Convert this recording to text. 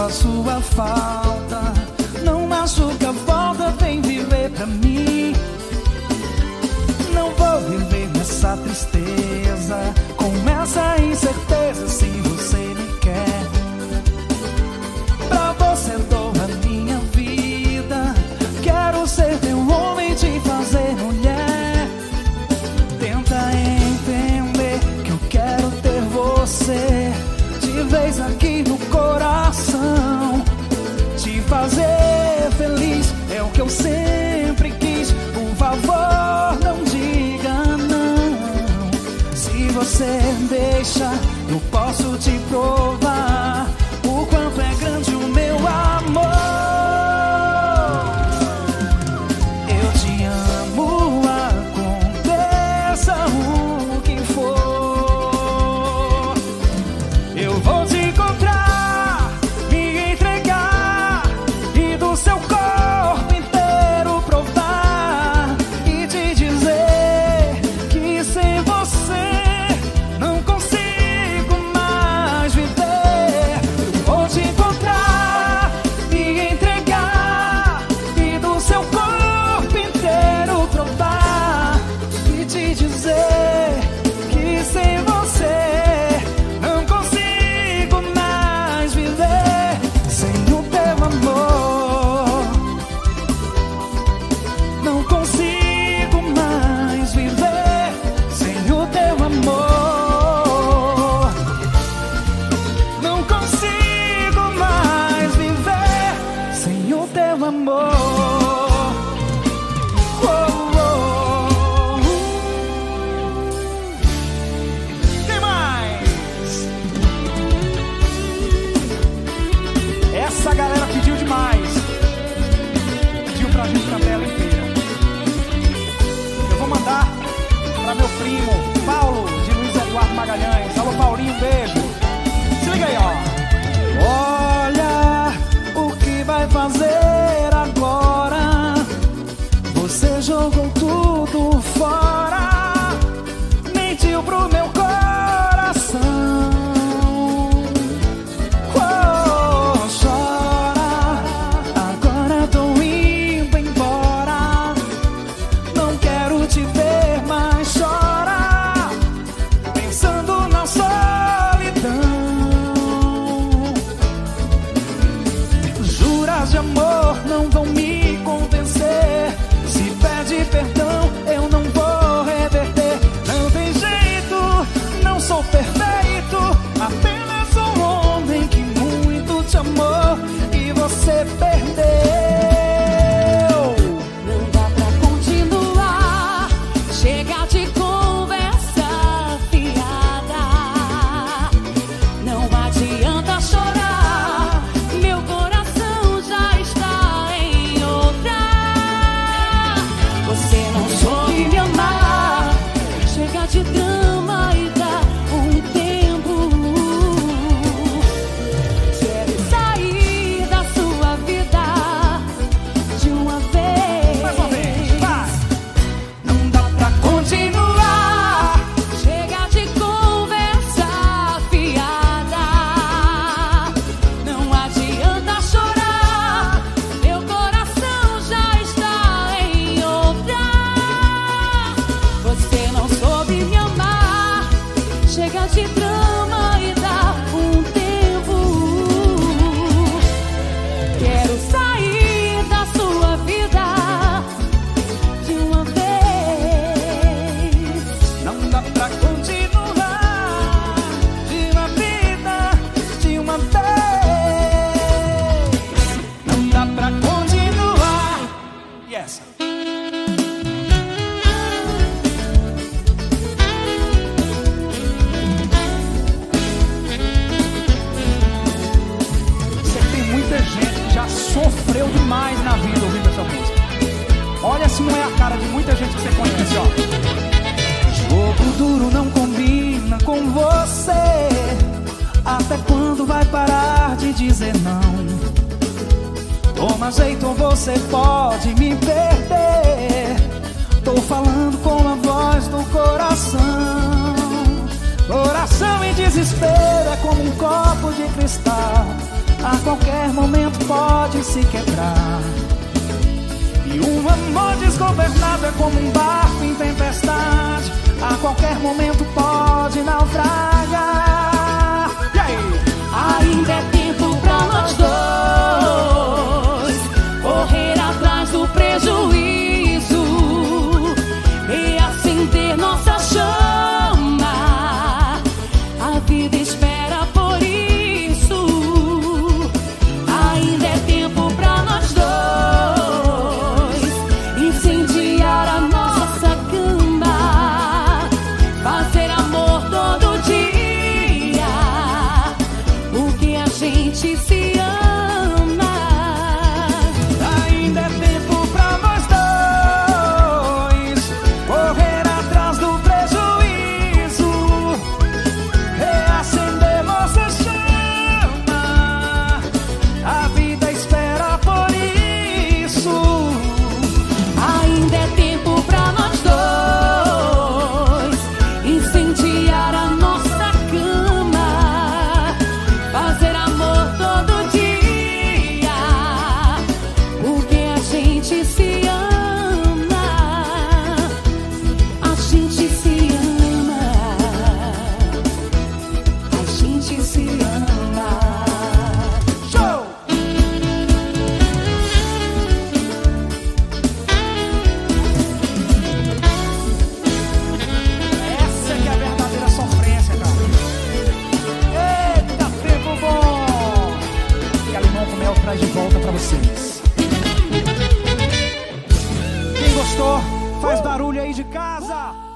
a sua falta. Não machuca, volta, vem viver pra mim. Não vou viver nessa tristeza, com essa incerteza, se você me quer. Pra você dou a minha vida, quero ser teu homem, te fazer mulher. Tenta entender que eu quero ter você de vez aqui no coração. Te fazer feliz é o que eu sempre quis. Por favor, não diga não. Se você deixa, eu posso te provar o quanto é grande o meu amor. Eu te amo, aconteça o que for. Eu vou te encontrar, me entregar e do seu corpo inteiro provar e te dizer que sem você não consigo mais viver. Eu vou te encontrar, me entregar e do seu corpo inteiro provar e te dizer que sem você não consigo mais viver. Sem o teu amor não consigo mais viver. Sem o teu amor não consigo mais viver. Sem o teu amor. Oh, oh. Tem mais. Essa galera pediu demais. Pediu pra gente cantar ela inteira. Eu vou mandar pra meu primo Paulo, de Luiz Eduardo Magalhães. Alô, Paulinho, um beijo. Se liga aí, ó. Olha o que vai fazer agora. Você jogou tudo fora, mentiu pro meu coração. Oh, chora, agora tô indo embora. Não quero te ver mais chorar, pensando na solidão. Juras de amor não vão me convencer. Se pede perdão, eu não vou reverter. Não tem jeito, não sou perfeito, apenas um homem que muito te amou e você perdeu. Não dá pra continuar, chega de conversa fiada. Não adianta chorar, meu coração já está em outra. Você não soube me amar, chega de drama e dá um tempo. Quero sair da sua vida de uma vez. Mais uma vez, vai. Não dá pra continuar. Chega de conversa fiada. Não adianta chorar, meu coração já está em outra. Você não soube me amar, chega de drama e dá um tempo. Quero sair da sua vida de uma vez. Não dá pra continuar de uma vida de uma vez. Não dá pra continuar. E essa? Sei que tem muita gente que já sofreu demais na vida ouvindo essa música. Olha se não é a cara de muita gente que você conhece, ó. Jogo duro não combina com você. Até quando vai parar de dizer não? Toma jeito ou você pode me perder. Tô falando com a voz do coração. Coração em desespero é como um copo de cristal. A qualquer momento pode se quebrar. E um amor desgovernado é como um barco em tempestade, a qualquer momento pode naufragar. E aí? Ainda é tempo pra nós dois correr atrás do prejuízo e acender nossa chama. A vida espera por isso. Ainda é tempo pra nós dois incendiar a nossa cama, fazer amor todo dia, porque a gente se ama. Ainda é tempo pra nós dois correr atrás do prejuízo, reacender nossa chama. A vida espera por isso. Ainda é tempo pra nós dois incendiar a nossa cama, fazer amor todo dia, porque a gente se ama. A gente se ama. A gente se ama. Show! Essa que é a verdadeira sofrência, cara. Eita, tempo bom! E a Limão com Mel traz de volta pra vocês. Quem gostou, faz barulho aí de casa.